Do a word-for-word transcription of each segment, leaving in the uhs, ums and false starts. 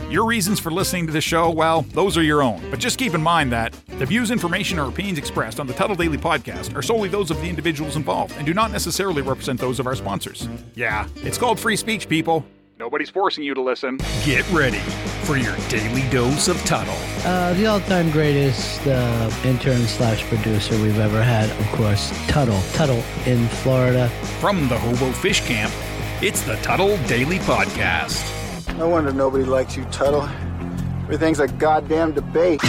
Your reasons for listening to the show, well, those are your own. But just keep in mind that the views, information, or opinions expressed on the Tuttle Daily Podcast are solely those of the individuals involved and do not necessarily represent those of our sponsors. Yeah, it's called free speech, people. Nobody's forcing you to listen. Get ready for your daily dose of Tuttle. Uh, the all-time greatest uh, intern slash producer we've ever had, of course, Tuttle. Tuttle in Florida. From the Hobo Fish Camp, it's the Tuttle Daily Podcast. No wonder nobody likes you, Tuttle. Everything's a goddamn debate.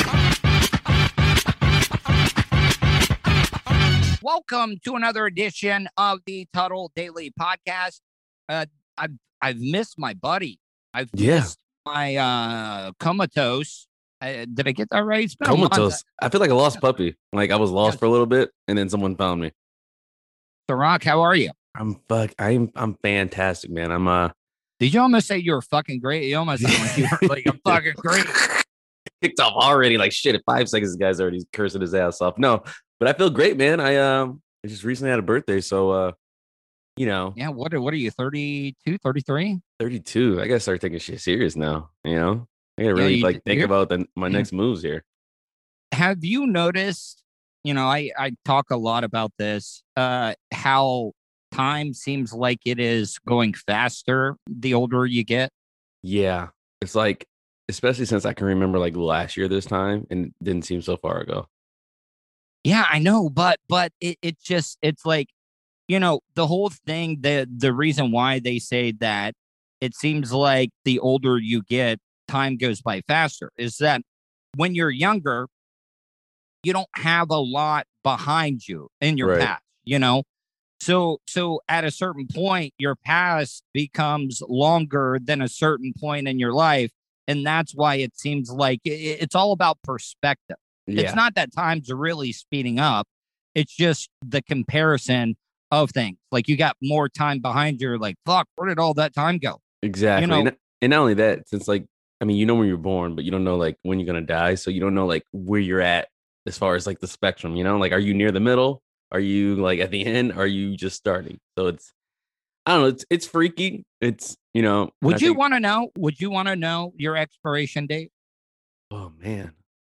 Welcome to another edition of the Tuttle Daily Podcast. Uh, I've I've missed my buddy. I've yeah. missed my uh, comatose. Uh, did I get that right? It's been a month. Comatose. I feel like a lost puppy. Like I was lost Yes. for a little bit, and then someone found me. So, Rock, how are you? I'm fuck. I'm I'm fantastic, man. I'm uh. Did you almost say you were fucking great? You almost sound like you were like a fucking great. Kicked off already. Like shit. In five seconds, the guy's already cursing his ass off. No, but I feel great, man. I um. I just recently had a birthday, so uh. You know. Yeah. What are, what are you, thirty-two, thirty-three? thirty-two. I gotta start taking shit serious now. You know. I gotta Yeah, really you like d- think you're- about the, my yeah. next moves here. Have you noticed, you know, I, I talk a lot about this, uh, how time seems like it is going faster the older you get? Yeah, it's like, especially since I can remember like last year this time, and it didn't seem so far ago. Yeah, I know, but but it, it just it's like, you know, the whole thing, the the reason why they say that it seems like the older you get, time goes by faster is that when you're younger, you don't have a lot behind you in your Right. past, you know? So so at a certain point, your past becomes longer than a certain point in your life. And that's why it seems like i- i- it's all about perspective. Yeah, It's not that times are really speeding up. It's just the comparison of things. Like you got more time behind you. Like, fuck, where did all that time go? exactly. know- and, and not only that, since like, I mean, you know when you're born, but you don't know like when you're gonna die, so you don't know like where you're at as far as like the spectrum. You know, like are you near the middle? Are you like at the end? Are you just starting? So it's, I don't know. It's it's freaky. It's you know. and I Would you think- want to know? Would you want to know your expiration date? Oh man.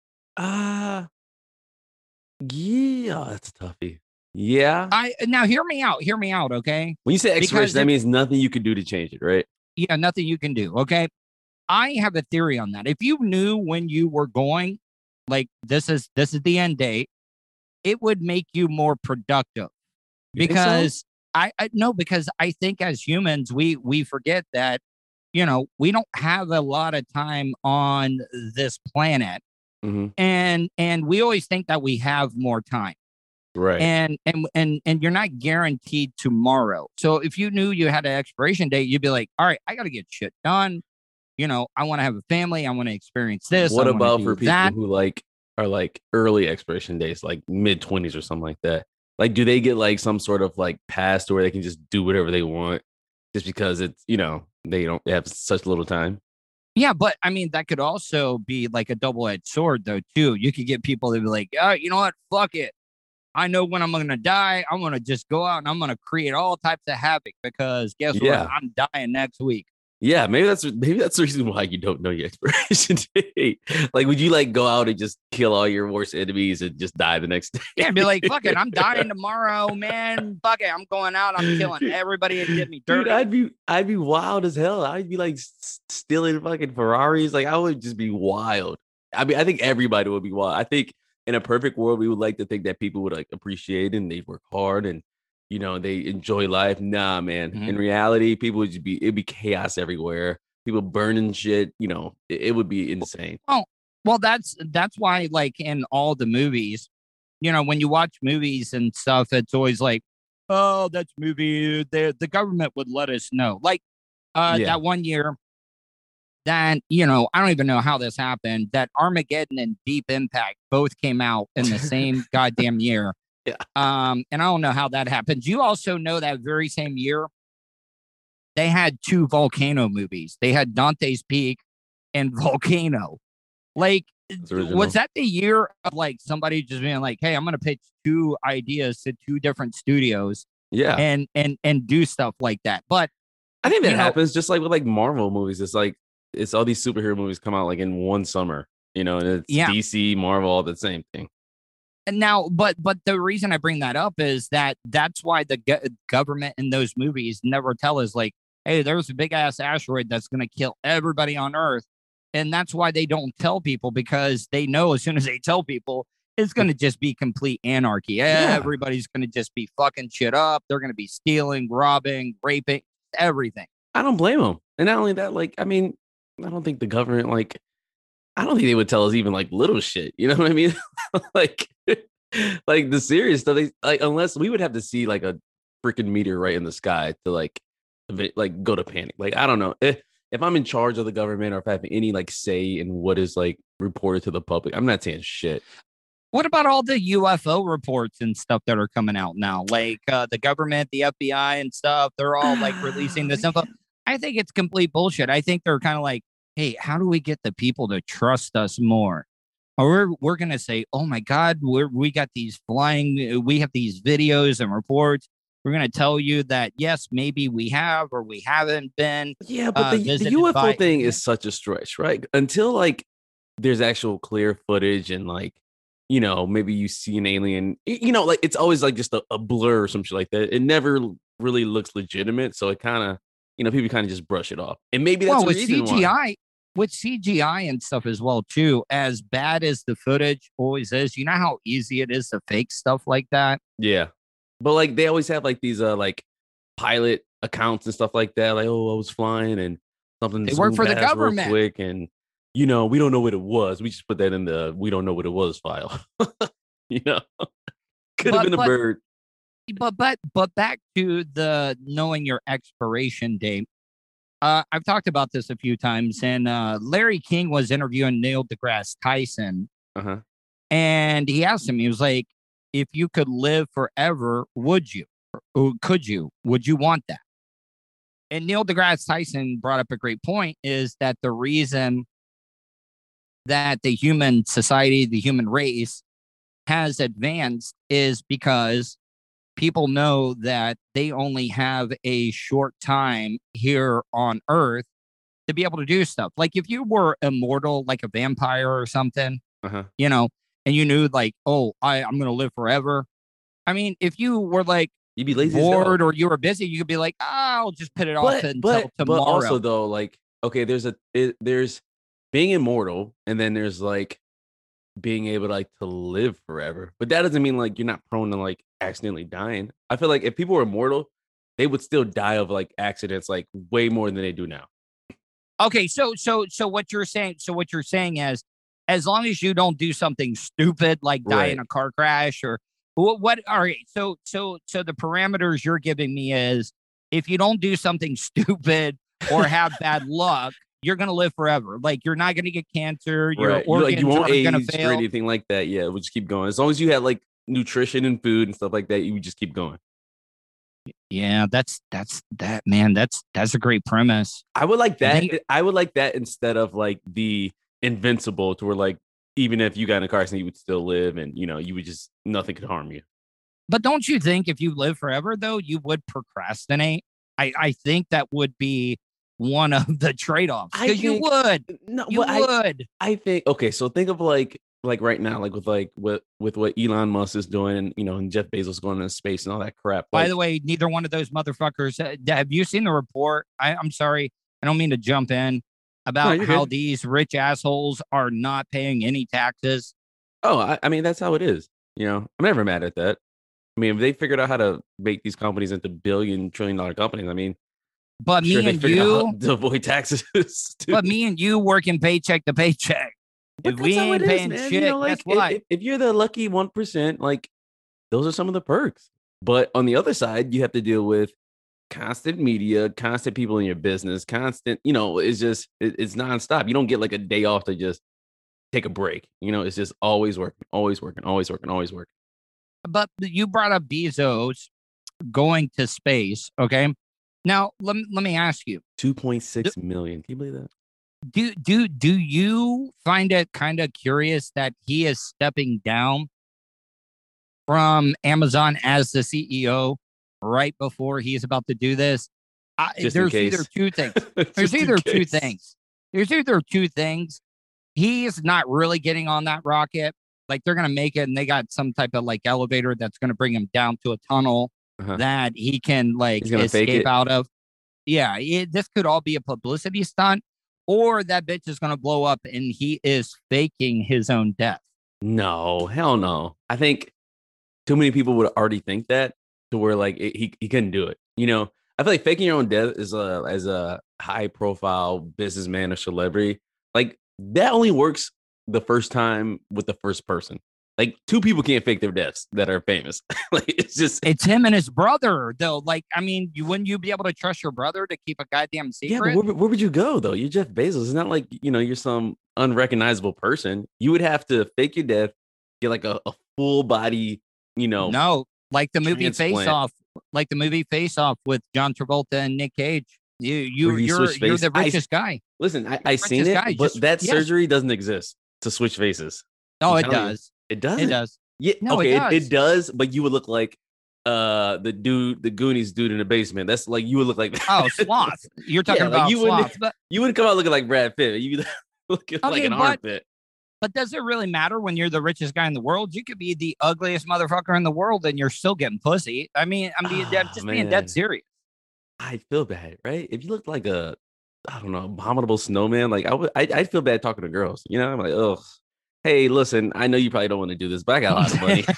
Uh yeah, that's toughy. Yeah. I now hear me out. Hear me out, okay? When you say because expiration, that if- means nothing you could do to change it, right? Yeah, nothing you can do. Okay. I have a theory on that. If you knew when you were going, like this is this is the end date, it would make you more productive. You think so? Because I, I no, because I think as humans, we we forget that, you know, we don't have a lot of time on this planet. Mhm. And and we always think that we have more time. Right. And and and and you're not guaranteed tomorrow. So if you knew you had an expiration date, you'd be like, all right, I gotta get shit done. You know, I want to have a family, I want to experience this. What I wanna about do for people that. who like are like early expiration dates, like mid twenties or something like that? Like, do they get like some sort of like pass to where they can just do whatever they want just because it's, you know, they don't have such little time? Yeah, but I mean that could also be like a double-edged sword though, too. You could get people to be like, oh, you know what? Fuck it. I know when I'm gonna die. I'm gonna just go out and I'm gonna create all types of havoc because guess Yeah. what? I'm dying next week. Yeah, maybe that's maybe that's the reason why you don't know your expiration date. Like, would you like go out and just kill all your worst enemies and just die the next day? Yeah, be like, fuck it, I'm dying tomorrow, man. Fuck it, I'm going out. I'm killing everybody that did me dirty. Dude, I'd be I'd be wild as hell. I'd be like s- stealing fucking Ferraris. Like I would just be wild. I mean, I think everybody would be wild. I think in a perfect world, we would like to think that people would like appreciate it and they work hard and you know they enjoy life. Nah, man. Mhm. In reality, people would just be it'd be chaos everywhere. People burning shit. You know, it, it would be insane. Well, that's that's why, like in all the movies, you know, when you watch movies and stuff, it's always like, oh, that's movie. The the government would let us know. Like uh, Yeah. that one year, that you know, I don't even know how this happened. That Armageddon and Deep Impact both came out in the same goddamn year. Yeah. Um, and I don't know how that happened. You also know that very same year, they had two volcano movies. They had Dante's Peak and Volcano. Like, That's original. was that the year of like somebody just being like, "Hey, I'm going to pitch two ideas to two different studios Yeah. and and and do stuff like that"? But I think that you know- happens just like with like Marvel movies. It's like it's all these superhero movies come out like in one summer, you know, and it's Yeah. D C, Marvel, all the same thing. And now, but but the reason I bring that up is that that's why the go- government in those movies never tell us like, hey, there's a big ass asteroid that's going to kill everybody on Earth. And that's why they don't tell people, because they know as soon as they tell people, it's going to just be complete anarchy. Yeah. Everybody's going to just be fucking shit up. They're going to be stealing, robbing, raping, everything. I don't blame them. And not only that, like, I mean, I don't think the government, like, I don't think they would tell us even like little shit. You know what I mean? like, like the serious stuff. They, like, unless we would have to see like a freaking meteorite in the sky to like, vi- like go to panic. Like, I don't know if if I'm in charge of the government or if I have any like say in what is like reported to the public. I'm not saying shit. What about all the U F O reports and stuff that are coming out now? Like uh, the government, the F B I and stuff, they're all like releasing this info. I think it's complete bullshit. I think they're kind of like, hey, how do we get the people to trust us more? Or we're, we're going to say, oh my God, we're, we got these flying, we have these videos and reports. We're going to tell you that, yes, maybe we have or we haven't been. Yeah, but uh, the, the visited U F O by- thing is such a stretch, right? Until like there's actual clear footage and like, you know, maybe you see an alien, y- you know, like it's always like just a, a blur or some shit like that. It never really looks legitimate. So it kind of, you know, people kind of just brush it off. And maybe that's well, the with reason C G I, why. with C G I and stuff as well, too, as bad as the footage always is, you know how easy it is to fake stuff like that? Yeah. But like they always have like these uh like pilot accounts and stuff like that. Like, oh, I was flying and something. They work zoomed for the past real government. quick, and you know, we don't know what it was. We just put that in the we don't know what it was file. you know, could have But- been a but- bird. But but but back to the knowing your expiration date. Uh, I've talked about this a few times, and uh, Larry King was interviewing Neil deGrasse Tyson, Uh huh. and he asked him, he was like, "If you could live forever, would you? Or could you? Would you want that?" And Neil deGrasse Tyson brought up a great point: is that the reason that the human society, the human race, has advanced is because people know that they only have a short time here on Earth to be able to do stuff. Like if you were immortal, like a vampire or something, Uh huh. you know, and you knew like, oh, I, I'm going to live forever. I mean, if you were like You'd be lazy as hell. bored or you were busy, you could be like, ah, I'll just put it off but, until but, tomorrow. but also though, like, okay, there's a it, there's being immortal, and then there's like being able to like to live forever. But that doesn't mean like you're not prone to like accidentally dying. I feel like if people were immortal, they would still die of like accidents like way more than they do now. Okay, so so so what you're saying, so what you're saying is, as long as you don't do something stupid like die in Right. a car crash or what, what all right, so so so the parameters you're giving me is if you don't do something stupid or have bad luck, you're gonna live forever. Like you're not gonna get cancer, your Right. You, organs like you won't aren't age gonna or fail. anything like that. Yeah, we'll just keep going. As long as you have like nutrition and food and stuff like that, you would just keep going. Yeah, that's that's that man, that's that's a great premise. I would like that. think- I would like that instead of like the invincible to where like even if you got in a car accident, you would still live and you know, you would just nothing could harm you. But don't you think if you live forever though, you would procrastinate? I, I think that would be one of the trade-offs. I Because you think- would. No, You but I, would. I think okay, so think of like like right now, like with like what with what Elon Musk is doing, and you know, and Jeff Bezos going into space and all that crap. By like- the way, neither one of those motherfuckers. Uh, have you seen the report? I, I'm sorry, I don't mean to jump in about you're how good. these rich assholes are not paying any taxes. oh, I, I mean that's how it is. You know, I'm never mad at that. I mean, if they figured out how to make these companies into billion trillion dollar companies, I mean, But I'm me sure they and figured out you, how to avoid taxes. too. but me and you working paycheck to paycheck. But If we that's how ain't it is, paying man. shit, You know, like, guess if- what? If, if you're the lucky one percent, like those are some of the perks. But on the other side, you have to deal with constant media, constant people in your business, constant. You know, it's just it, it's nonstop. You don't get like a day off to just take a break. You know, it's just always working, always working, always working, always working. But you brought up Bezos going to space. Okay. Now let me, let me ask you: Two point six million. Can you believe that? Do do do you find it kind of curious that he is stepping down from Amazon as the C E O right before he is about to do this? I, Just in there's case. either two things. Just There's in either two case. things. There's either two things. He's not really getting on that rocket. Like they're going to make it and they got some type of like elevator that's going to bring him down to a tunnel uh-huh. that he can like escape out of. Yeah, it, this could all be a publicity stunt, or that bitch is going to blow up and he is faking his own death. No, hell no. I think too many people would already think that to where like it, he he couldn't do it. You know, I feel like faking your own death is a as a high profile businessman or celebrity. Like that only works the first time with the first person. Like two people can't fake their deaths that are famous. Like it's just it's him and his brother though. Like I mean, you wouldn't you be able to trust your brother to keep a goddamn secret? Yeah, but where, where would you go though? You're Jeff Bezos. It's not like you know you're some unrecognizable person. You would have to fake your death, get like a, a full body. You know, no, like the movie transplant. Face Off, like the movie Face Off with John Travolta and Nick Cage. You you you're you're the richest I, guy. Listen, I I seen it, guy. but Just, that yes. surgery doesn't exist to switch faces. No, it does. You, it does. It does. Yeah. No, okay. It does. It, it does, but you would look like uh the dude, the Goonies dude in the basement. That's like you would look like. Oh, Sloth. You're talking yeah, about like you Sloth. Wouldn't, but you wouldn't come out looking like Brad Pitt. You'd be looking okay, like an but, armpit. But does it really matter when you're the richest guy in the world? You could be the ugliest motherfucker in the world and you're still getting pussy. I mean, I'm being, oh, I'm just man. being dead serious. I feel bad, right? If you looked like a, I don't know, abominable snowman, like I would, I, I'd feel bad talking to girls. You know, I'm like, ugh. Hey, listen, I know you probably don't want to do this, but I got a lot of money.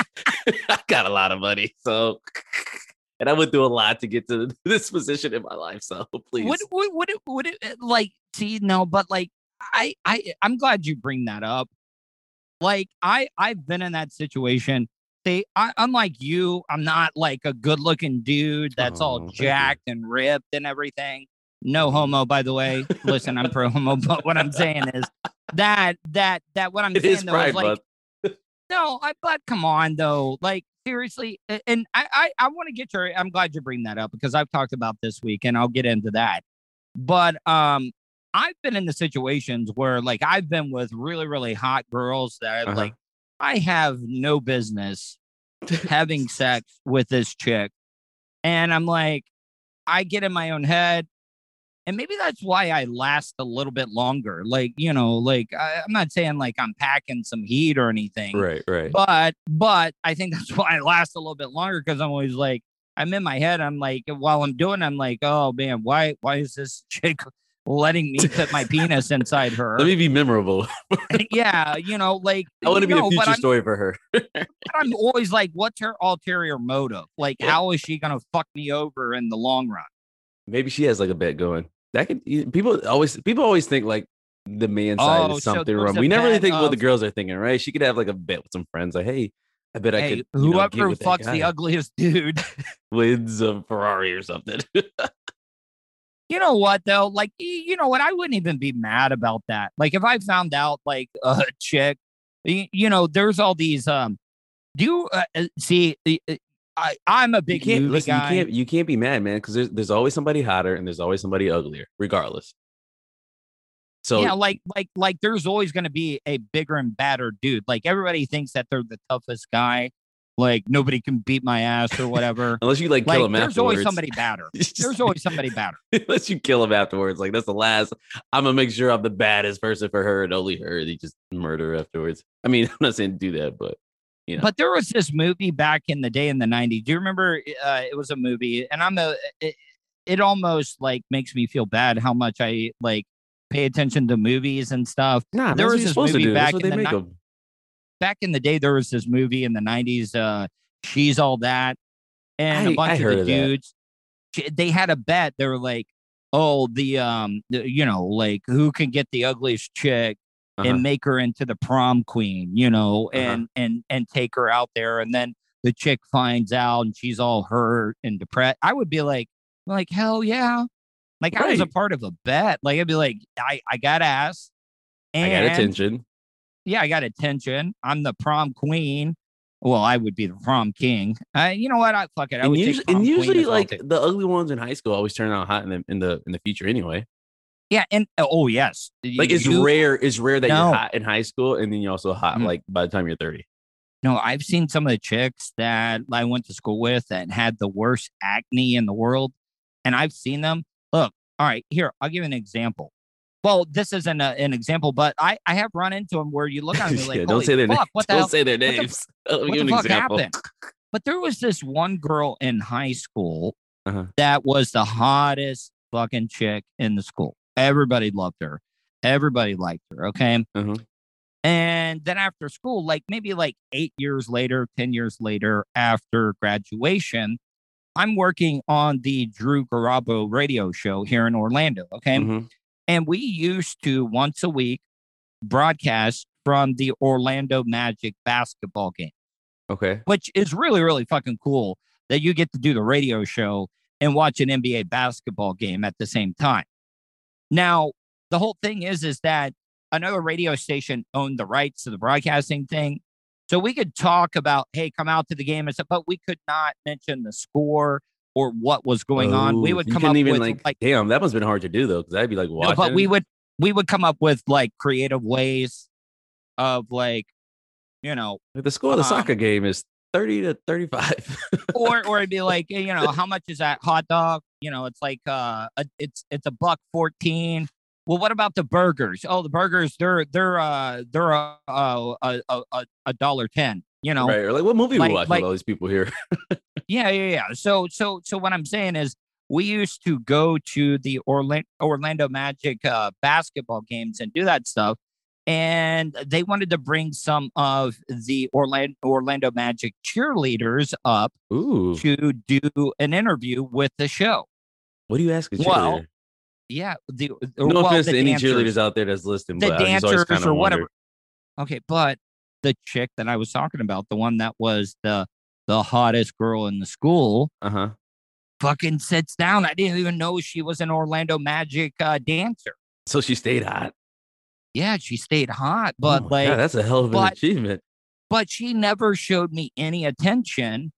I got a lot of money, so. And I went through a lot to get to this position in my life, so please. Would would would it, would it like see no, but like. I, I, I'm glad you bring that up. Like I, I've been in that situation. See, I, unlike you, I'm not like a good looking dude that's oh, all jacked and ripped and everything. No homo, by the way. Listen, I'm pro homo, but what I'm saying is that, that, that what I'm it saying is though pride, is like, no, I, but come on though. Like seriously. And I, I, I want to get your, I'm glad you bring that up because I've talked about this week and I'll get into that. But, um, I've been in the situations where like I've been with really, really hot girls that uh-huh. like I have no business having sex with this chick. And I'm like, I get in my own head. And maybe that's why I last a little bit longer. Like, you know, like I, I'm not saying like I'm packing some heat or anything. Right, right. But but I think that's why I last a little bit longer because I'm always like, I'm in my head. I'm like, while I'm doing, I'm like, oh man, why why is this chick letting me put my penis inside her? Let me be memorable. Yeah, you know, like I want to be know, a future story for her. I'm always like, what's her ulterior motive? Like, yeah. how is she gonna fuck me over in the long run? Maybe she has like a bet going. That could people always people always think like the man side oh, is something so wrong. We never really think of, what the girls are thinking, right? She could have like a bet with some friends, like, hey, I bet hey, I could. Whoever know, fucks the ugliest dude wins a Ferrari or something. You know what though? Like, you know what? I wouldn't even be mad about that. Like, if I found out like a chick, you know, there's all these. Um, do you uh, see? I I'm a big you can't, movie listen, guy. You can't you can't be mad, man, because there's there's always somebody hotter and there's always somebody uglier, regardless. So yeah, like like like there's always going to be a bigger and badder dude. Like everybody thinks that they're the toughest guy. Like nobody can beat my ass or whatever. Unless you like kill like, him there's afterwards. There's always somebody badder. There's always somebody badder. Unless you kill him afterwards. Like that's the last. I'm gonna make sure I'm the baddest person for her and only her. They just murder her afterwards. I mean, I'm not saying do that, but you know. But there was this movie back in the day in the nineties. Do you remember? Uh, it was a movie, and I'm a. It, it almost like makes me feel bad how much I like pay attention to movies and stuff. Nah, there was this movie back in the ni- back in the day. There was this movie in the nineties. Uh, She's All That, and I, a bunch I of heard the of dudes. She, they had a bet. They were like, "Oh, the um, the, you know, like who can get the ugliest chick uh-huh. and make her into the prom queen, you know, and uh-huh. and and take her out there." And then the chick finds out, and she's all hurt and depressed. I would be like, like hell yeah, like right. I was a part of a bet. Like I'd be like, I I got ass, and I got attention. Yeah, I got attention. I'm the prom queen. Well, I would be the prom king. Uh, you know what? I fuck it. I and would usually, take and usually like well. the ugly ones in high school always turn out hot in the in the in the future anyway. Yeah, and oh yes, like it's you, rare. It's rare that no. you're hot in high school and then you're also hot mm-hmm. like by the time you're thirty. No, I've seen some of the chicks that I went to school with that had the worst acne in the world, and I've seen them. Look, all right, here I'll give you an example. well, this isn't a, an example, but I, I have run into them where you look at them and like, yeah, don't say their fuck, names. what the Don't hell? say their What the- names. I'll what give the an fuck example. happened? But there was this one girl in high school Uh-huh. that was the hottest fucking chick in the school. Everybody loved her. Everybody liked her. Okay. Uh-huh. And then after school, like maybe like eight years later, ten years later, after graduation, I'm working on the Drew Garabo radio show here in Orlando. Okay. Mhm. And we used to once a week broadcast from the Orlando Magic basketball game, Okay. which is really, really fucking cool that you get to do the radio show and watch an N B A basketball game at the same time. Now, the whole thing is, is that another radio station owned the rights to the broadcasting thing. So we could talk about, hey, come out to the game and stuff, but we could not mention the score or what was going on. We Oh, would you come couldn't up even with like, like, damn, that must have been hard to do though, because I'd be like no, watching. but we would we would come up with like creative ways of like, you know, Like, the score of the um, soccer game is thirty to thirty-five. or or it'd be like, you know, how much is that hot dog? You know, it's like uh, a, it's it's a buck fourteen. Well, what about the burgers? Oh, the burgers, they're they're uh they're a a a a, a dollar ten. You know, Right. Or like, what movie like- we watching like- with all these people here? yeah, yeah, yeah. So so so what I'm saying is, we used to go to the Orlando Orlando Magic uh, basketball games and do that stuff. And they wanted to bring some of the Orlando Orlando Magic cheerleaders up Ooh. to do an interview with the show. What do you ask a cheerleader? Well, Yeah, the no well, offense the to any dancers, cheerleaders out there that's listening, the but I just always dancers kinda or whatever. wondered. Okay, but the chick that I was talking about, the one that was the the hottest girl in the school, Uh-huh. fucking sits down. I didn't even know she was an Orlando Magic uh, dancer. So she stayed hot. Yeah, she stayed hot, Oh but my like, God, that's a hell of an but- achievement. but she never showed me any attention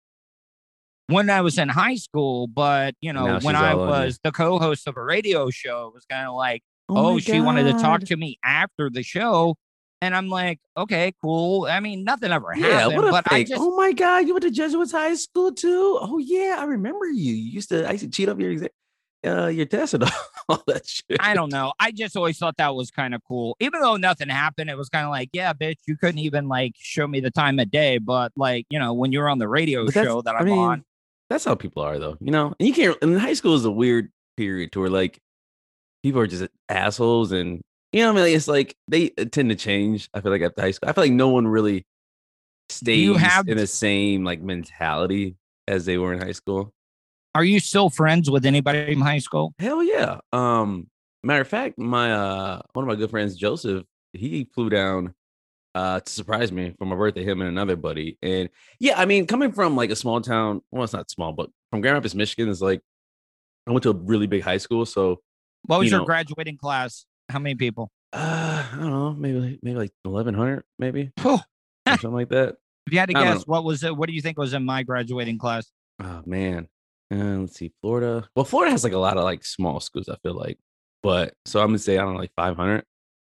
when I was in high school. But you know, Now when she's I all on you. was the co-host of a radio show, it was kind of like, oh, my she wanted to talk God. to me after the show. And I'm like, okay, cool. I mean, nothing ever Yeah, happened, what a but I fake. just, Oh my God, you went to Jesuits High School too? Oh yeah, I remember you. You used to I used to cheat up your exa- uh your test and all, all that shit. I don't know. I just always thought that was kind of cool. Even though nothing happened, it was kind of like, yeah, bitch, you couldn't even like show me the time of day. But like, you know, when you're on the radio But that's- show that I I'm mean, on, That's how people are though, you know. And you can't. And high school is a weird period to where like people are just assholes, and you know, what I mean, like, it's like they tend to change. I feel like after high school, I feel like no one really stays you have- in the same like mentality as they were in high school. are you still friends with anybody from high school? Hell yeah. Um, matter of fact, my uh one of my good friends, Joseph, he flew down uh to surprise me for my birthday, him and another buddy. And yeah, I mean, coming from like a small town, well, it's not small, but from Grand Rapids, Michigan, is like I went to a really big high school. So What was You your know- graduating class? How many people? uh I don't know, maybe like maybe like eleven hundred, maybe Phew. or something like that. If you had to I don't guess, what was it? What do you think was in my graduating class? Oh man. Uh, let's see, Florida. Well, Florida has like a lot of like small schools, I feel like. But so I'm gonna say I don't know, like five hundred.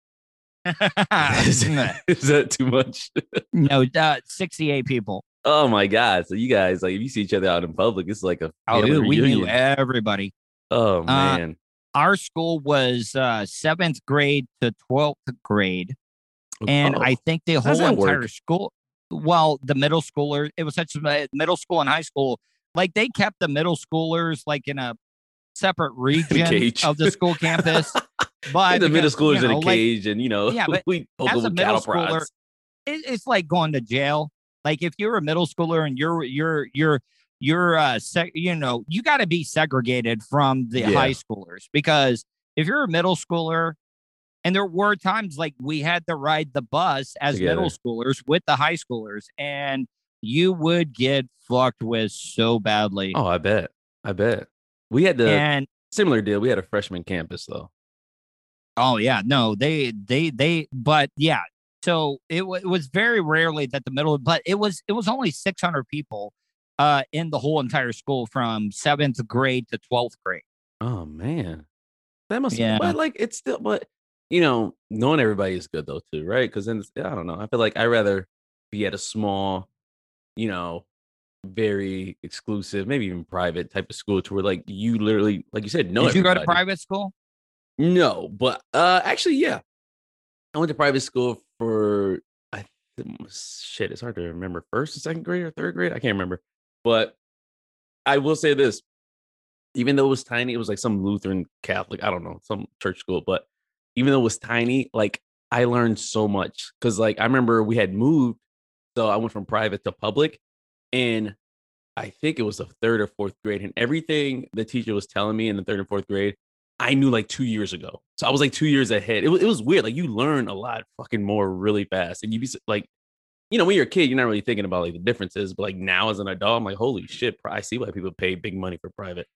is, is that too much? no, uh, sixty-eight people. Oh my God. So you guys, like, if you see each other out in public, it's like a Oh, family dude, we knew reunion. everybody. Oh man. Our school was uh, seventh grade to twelfth grade. And Oh, I think the how does whole that work? entire school, well, the middle schooler, it was such a middle school and high school. Like they kept the middle schoolers like in a separate region cage. of the school campus. But the middle because, schoolers you know, in a like, cage, and you know, Yeah, but we poke as them a with middle cattle schooler, prods. it, it's like going to jail. Like if you're a middle schooler and you're you're you're you're uh seg- you know, you got to be segregated from the Yeah. high schoolers, because if you're a middle schooler, and there were times like we had to ride the bus as middle Together. schoolers with the high schoolers, and you would get fucked with so badly. Oh, I bet. I bet. We had the and similar deal. We had a freshman campus though. oh yeah, no, they they they, but yeah. So it, w- it was very rarely that the middle, but it was it was only six hundred people uh, in the whole entire school from seventh grade to twelfth grade. Oh man, that must. Yeah. But like, it's still. But you know, knowing everybody is good though too, right? Because then it's- I don't know. I feel like I would rather be at a small, you know, very exclusive, maybe even private type of school to where like you literally, like you said, know. Did you go to everybody. private school? No, but uh, actually, yeah, I went to private school for I shit. It's hard to remember first, or second grade, or third grade. I can't remember, but I will say this: even though it was tiny, it was like some Lutheran Catholic, I don't know, some church school. But even though it was tiny, like I learned so much because, like, I remember we had moved, so I went from private to public, and I think it was the third or fourth grade, and everything the teacher was telling me in the third and fourth grade, I knew like two years ago. So I was like two years ahead. It was it was weird. Like you learn a lot fucking more really fast, and you be like, you know, when you're a kid, you're not really thinking about like the differences. But like now as an adult, I'm like, holy shit, I see why people pay big money for private.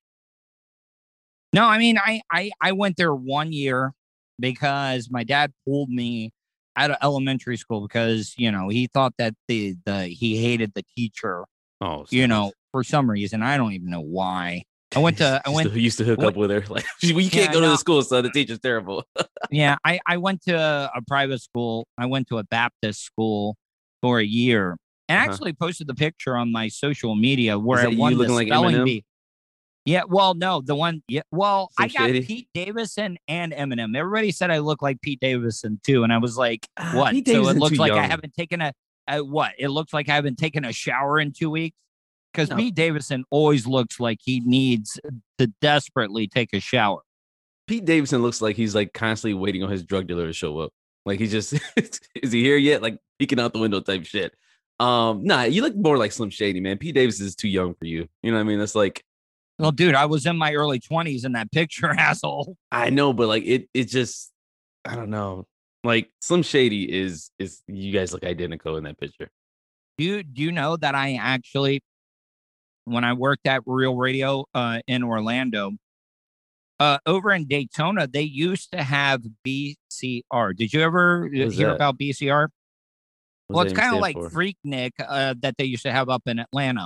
No, I mean, I, I, I went there one year because my dad pulled me out of elementary school because, you know, he thought that the, the, he hated the teacher, Oh, you know, for some reason. I don't even know why. I went to, I used went, to, used to hook went, up with her. Like, you can't yeah, go to no. the school, so the teacher's terrible. yeah, I, I went to a private school. I went to a Baptist school for a year and Uh-huh. actually posted the picture on my social media where Is I that won you the looking like spelling Eminem? bee. Yeah, well, no, the one, yeah, well, Slim I got Shady? Pete Davidson and Eminem. Everybody said I look like Pete Davidson too, and I was like, Ah, what? Pete So it Davidson's looks too like I young. haven't taken a, a what? It looks like I haven't taken a shower in two weeks because No. Pete Davidson always looks like he needs to desperately take a shower. Pete Davidson looks like he's like constantly waiting on his drug dealer to show up. Like he's just is he here yet? Like peeking out the window type shit. Um, nah, you look more like Slim Shady, man. Pete Davidson is too young for you. You know what I mean? That's like Well, dude, I was in my early twenties in that picture, asshole. I know, but like it it just I don't know. Like Slim Shady is is you guys look identical in that picture. Do you, do you know that I actually, when I worked at Real Radio uh, in Orlando, uh, over in Daytona, they used to have B C R. Did you ever uh, What's hear that? about B C R? What Well, does it's that even kind of stand like for? Freaknik uh, that they used to have up in Atlanta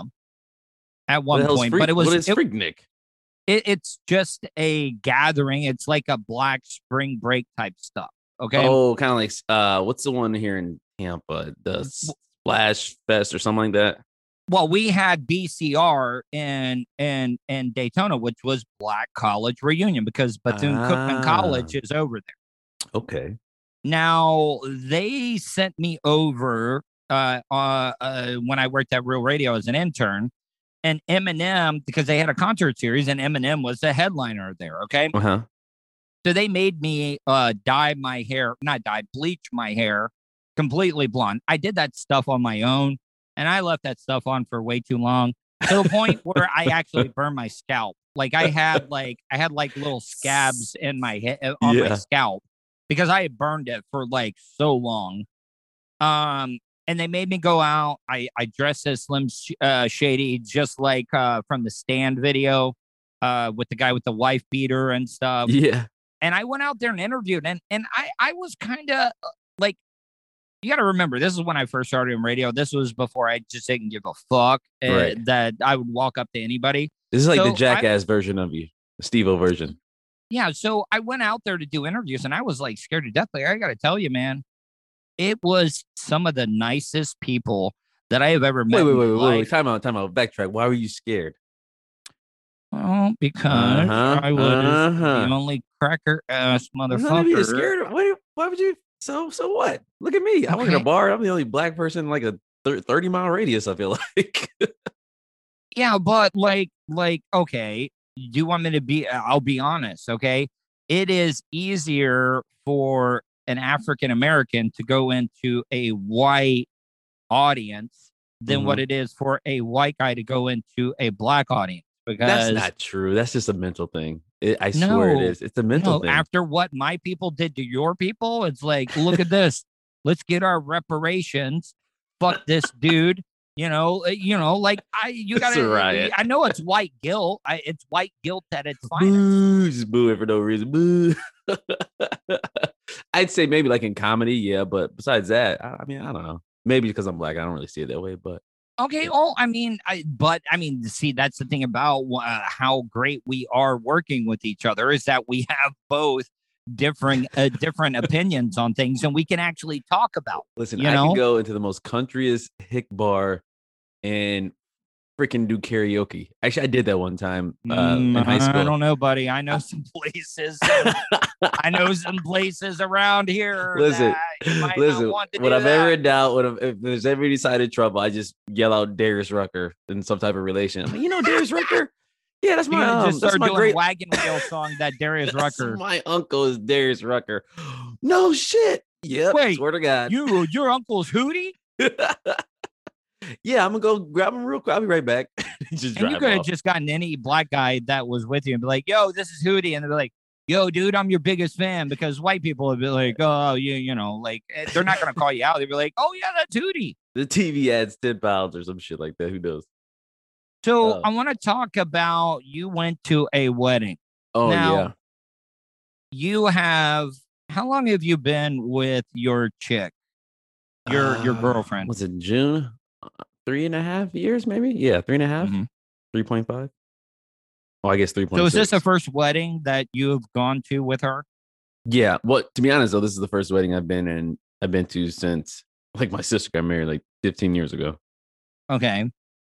at What the one hell's point, freak? but it was what is it, Freaknik? it, it's just a gathering. It's like a black spring break type stuff. Okay. Oh, kind of like uh, what's the one here in Tampa? The Splash Fest or something like that. Well, we had B C R in in in Daytona, which was Black College Reunion because Bethune Cookman Ah. College is over there. Okay. Now they sent me over uh, uh, uh, when I worked at Real Radio as an intern, and Eminem because they had a concert series, and Eminem was the headliner there. Okay, Uh huh. so they made me uh, dye my hair, not dye, bleach my hair completely blonde. I did that stuff on my own, and I left that stuff on for way too long to the point where I actually burned my scalp. Like I had like I had like little scabs in my head on Yeah. my scalp because I had burned it for like so long. Um, and they made me go out. I I dressed as Slim Sh- uh, Shady, just like uh, from the Stand video, uh, with the guy with the wife beater and stuff. Yeah. And I went out there and interviewed, and and I I was kind of like, you got to remember, this is when I first started in radio. This was before I just didn't give a fuck uh, Right. that I would walk up to anybody. This is like So the Jackass version of you, the Steve-O version. Yeah, so I went out there to do interviews, and I was like scared to death. Like I got to tell you, man, it was some of the nicest people that I have ever met. Wait, wait, in wait, my wait, wait, life. time out, time out. Backtrack. Why were you scared? Well, because Uh-huh, I was uh-huh. the only cracker ass None of you are motherfucker. scared. Why, why would you? So, so what? Look at me. I work at a Okay. bar. I'm the only black person in like a thir- thirty mile radius. I feel like. Yeah, but like, like, okay, do you want me to be? I'll be honest, okay. It is easier for an African American to go into a white audience than what Mhm. it is for a white guy to go into a black audience because That's not true. That's just a mental thing. It, I swear it No, is. It's a mental no, thing. after what my people did to your people, it's like, look at this. Let's get our reparations. Fuck this dude. You know, uh, you know, like I, you It's gotta. a riot. I know it's white guilt. I, it's white guilt at its finest. Boo, just boo it for no reason. Boo. I'd say maybe like in comedy, yeah, but besides that, I, I mean, I don't know. Maybe because I'm black, I don't really see it that way. But Okay. Oh, I mean, I, but I mean, see, that's the thing about uh, how great we are working with each other is that we have both differing, uh, different opinions on things, and we can actually talk about. listen, You I know? can go into the most countryest hick bar and freaking do karaoke. Actually, I did that one time uh, Mm, in high school. I don't know, buddy. I know some places. I know some places around here. Listen, that you might listen. not want to When do I'm that. ever in doubt, when I'm, if there's ever any side of trouble, I just yell out Darius Rucker in some type of relation. I'm like, you know, Darius Rucker. Yeah, that's You my um, just that's start my doing great. wagon wheel song that Darius That's Rucker. my uncle is Darius Rucker. No shit. Yep. Wait, swear to God. You, your uncle's Hootie, Yeah, I'm gonna go grab him real quick. I'll be right back. Just and you drive could have off. just gotten any black guy that was with you and be like, "Yo, this is Hootie," and they'd be like, "Yo, dude, I'm your biggest fan," because white people would be like, "Oh, you, you know, like eh, they're not gonna call you out. They'd be like, "Oh yeah, that's Hootie." The T V adds ten pounds or some shit like that. Who knows? So Oh. I want to talk about you went to a wedding. Oh Now, yeah. You have how long have you been with your chick, your your Uh, girlfriend? Was it June? Uh, Three and a half years, maybe? Yeah, three and a half. Mhm. three point five. Oh, I guess three point So six. is this the first wedding that you have gone to with her? Yeah. Well, to be honest, though, this is the first wedding I've been in. I've been to since like my sister got married like fifteen years ago. Okay.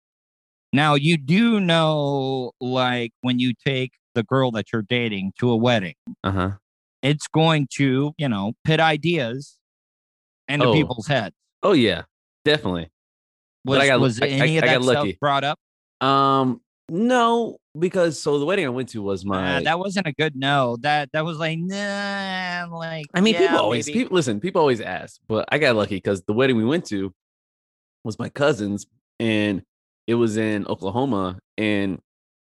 Now you do know, like when you take the girl that you're dating to a wedding, Uh huh. it's going to, you know, pit ideas into Oh. people's heads. Oh yeah, definitely. Was, But I got- was I- any I- of I that got stuff lucky. brought up? Um, no, because so the wedding I went to was my. Uh, that wasn't a good no. That that was like, nah, like I mean, yeah, people always maybe. people listen. People always ask, but I got lucky because the wedding we went to was my cousin's, and it was in Oklahoma, and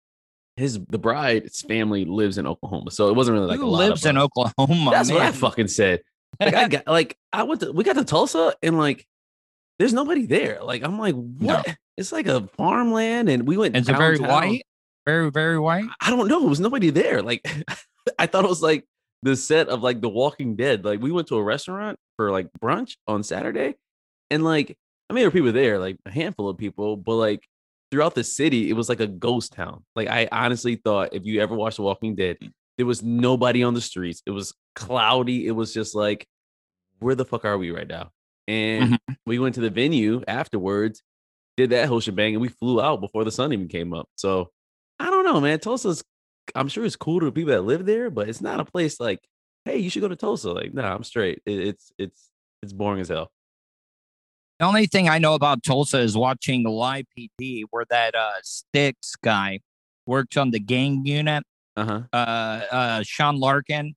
his the bride's family lives in Oklahoma, so it wasn't really like Who a lot lives of in us. Oklahoma? That's what I man? fucking said. Like I got like I went to we got to Tulsa, and like there's nobody there. Like I'm like, what? It's like a farmland, and we went. Is it very downtown. white? Very, very white. I don't know. It was nobody there. Like I thought it was like the set of like The Walking Dead. Like we went to a restaurant for like brunch on Saturday, and like I mean there were people there, like a handful of people, but like throughout the city, it was like a ghost town. Like I honestly thought if you ever watched The Walking Dead, there was nobody on the streets. It was cloudy. It was just like, where the fuck are we right now? And Mhm. we went to the venue afterwards, did that whole shebang, and we flew out before the sun even came up. So I don't know, man. Tulsa's, I'm sure it's cool to the people that live there, but it's not a place like, hey, you should go to Tulsa. Like, nah, I'm straight. It, it's it's it's boring as hell. The only thing I know about Tulsa is watching Live P D, where that uh Styx guy works on the gang unit. Uh-huh. Uh, uh, Sean Larkin.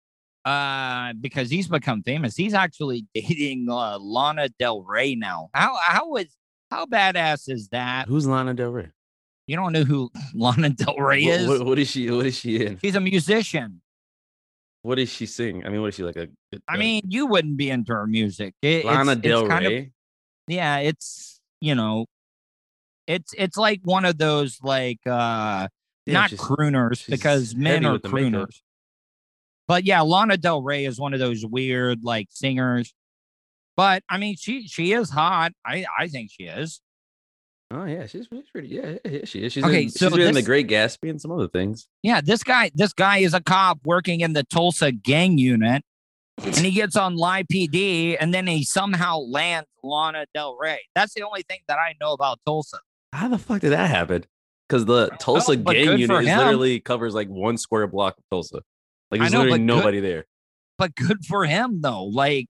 Uh, because he's become famous. He's actually dating uh, Lana Del Rey now. How how is how badass is that? Who's Lana Del Rey? You don't know who Lana Del Rey What, is? what, what is she? What is she in? She's a musician. What does she sing? I mean, what is she like a? I a- mean, you wouldn't be into her music. It, Lana it's, Del it's kind of, Rey. yeah, it's you know, it's it's like one of those like uh Damn, not she's- crooners she's because men heavy are with the makeup. crooners. But yeah, Lana Del Rey is one of those weird like singers. But I mean, she she is hot. I I think she is. Oh yeah, she's, she's pretty. Yeah, yeah, yeah, she is. She's Okay, in, so she's been in The this- Great Gatsby and some other things. Yeah, this guy this guy is a cop working in the Tulsa gang unit, and he gets on Live P D, and then he somehow lands Lana Del Rey. That's the only thing that I know about Tulsa. How the fuck did that happen? Because the Tulsa but gang good for unit is him. literally covers like one square block of Tulsa. Like I there's know, literally but good- nobody there. But good for him though. Like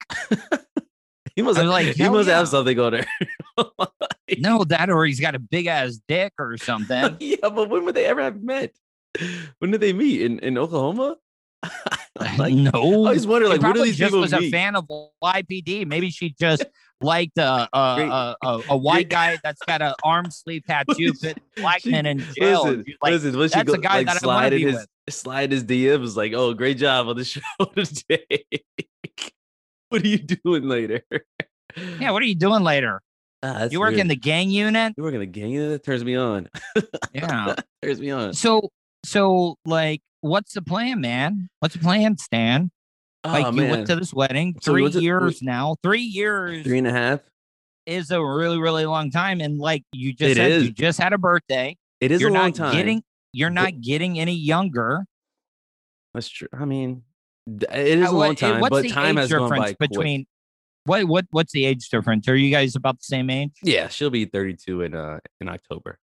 He must I have, was like, he hell must yeah. have something on there. no, that or he's got a big ass dick or something. Yeah, but when would they ever have met? When did they meet? In in Oklahoma? Like, no, I always wonder, He like, where do probably these just people was a meet? fan of Y P D. Maybe she just liked a a, Great- a, a, a white great- guy that's got an arm sleeve tattoo, She- put black she- men in jail. Listen, She's like, listen, when she that's go, a guy like, that I wanna slide in be his with. slide his D Ms like, oh, great job on the show today. What are you doing later? yeah, what are you doing later? Ah, that's You work in weird. the gang unit? You work in the gang? That turns me on. Yeah. turns me on. So so like, what's the plan, man? What's the plan, Stan? Like Oh, you man. went to this wedding So we three went to- years now. Three years Three and a half. is a really really long time, and like you just It said, is. you just had a birthday. It is You're a long not time. getting you're but- not getting any younger. That's true. I mean, d- it is Uh, a long what- time, what's but the time age has gone difference by quick. between what what what's the age difference? Are you guys about the same age? Yeah, she'll be thirty-two in uh in October.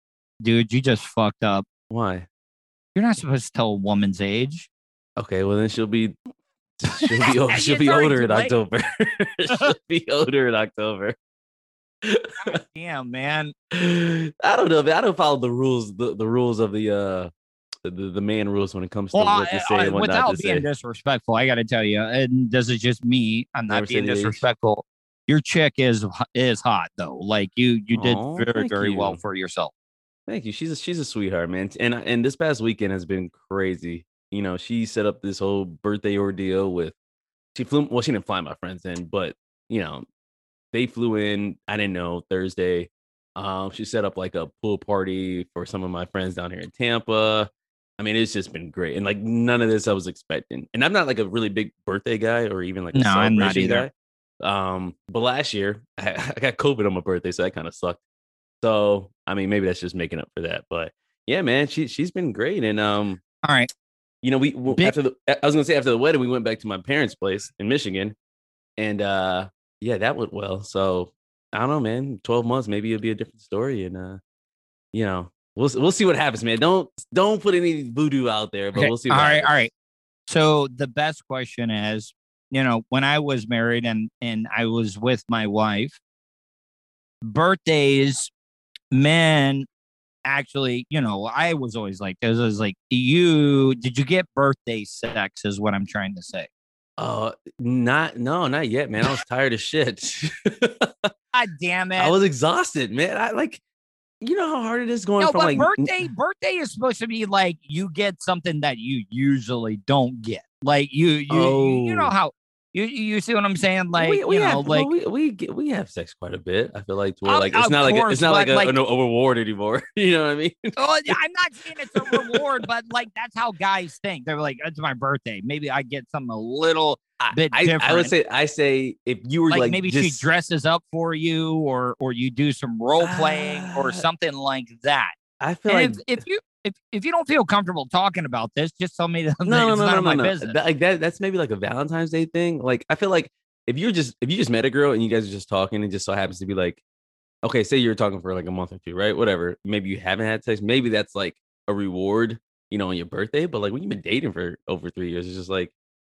dude, you just fucked up. Why? You're not supposed to tell a woman's age. Okay, well then she'll be she'll be o- she'll It's be already older too in late. October. She'll be older in October. God damn, man. I don't know, man. I don't follow the rules, the, the rules of the uh the, the man rules when it comes to Well, what I, to say I, and what not without to being say. disrespectful, I got to tell you, and this is just me. I'm not Never say being the age. disrespectful. Your chick is is hot though. Like you, you did Aw, very, thank very well you. for yourself. Thank you. She's a, she's a sweetheart, man. And and this past weekend has been crazy. You know, she set up this whole birthday ordeal with. She flew. Well, she didn't fly my friends in, but you know, they flew in. I didn't know Thursday. Um, she set up like a pool party for some of my friends down here in Tampa. I mean, it's just been great, and like none of this I was expecting. And I'm not like a really big birthday guy or even like a No, I'm not celebration either. guy. Um, but last year I, I got COVID on my birthday, so that kind of sucked. So I mean, maybe that's just making up for that. But yeah, man, she she's been great, and um, All right. you know, we w- Big- after the I was gonna say after the wedding, we went back to my parents' place in Michigan, and uh, yeah, that went well. So I don't know, man. Twelve months, maybe it'll be a different story, and uh, you know, we'll we'll see what happens, man. Don't don't put any voodoo out there, but Okay. we'll see. All What right. happens. All right. So the best question is, you know, when I was married and and I was with my wife, birthdays, men actually, you know, I was always like, this was like, you did you get birthday sex? Is what I'm trying to say. Uh, not no, not yet, man. I was tired of shit. God damn it! I was exhausted, man. I like, you know how hard it is going no, from but like birthday birthday is supposed to be like you get something that you usually don't get. Like you, you, you, you know Oh. how you you see what I'm saying? Like we, we you know, have, like well, we we get, we have sex quite a bit. I feel like to where Of- like it's of not like a, course, it's not like but, a, like- a, a reward anymore. You know what I mean? oh, yeah, I'm not saying it's a reward, but like that's how guys think. They're like, it's my birthday. Maybe I get something a little I, bit I, different. I would say I say if you were like, like, maybe just, she dresses up for you, or or you do some role playing or Uh, something like that. I feel And like if, if you if if you don't feel comfortable talking about this, just tell me that no, no, it's no, none no, of no, my no. business. That, like that, that's maybe like a Valentine's Day thing. Like I feel like if you're just if you just met a girl and you guys are just talking, and just so happens to be like, okay, say you're talking for like a month or two, right? Whatever. Maybe you haven't had sex. Maybe that's like a reward, you know, on your birthday. But like when you've been dating for over three years, it's just like,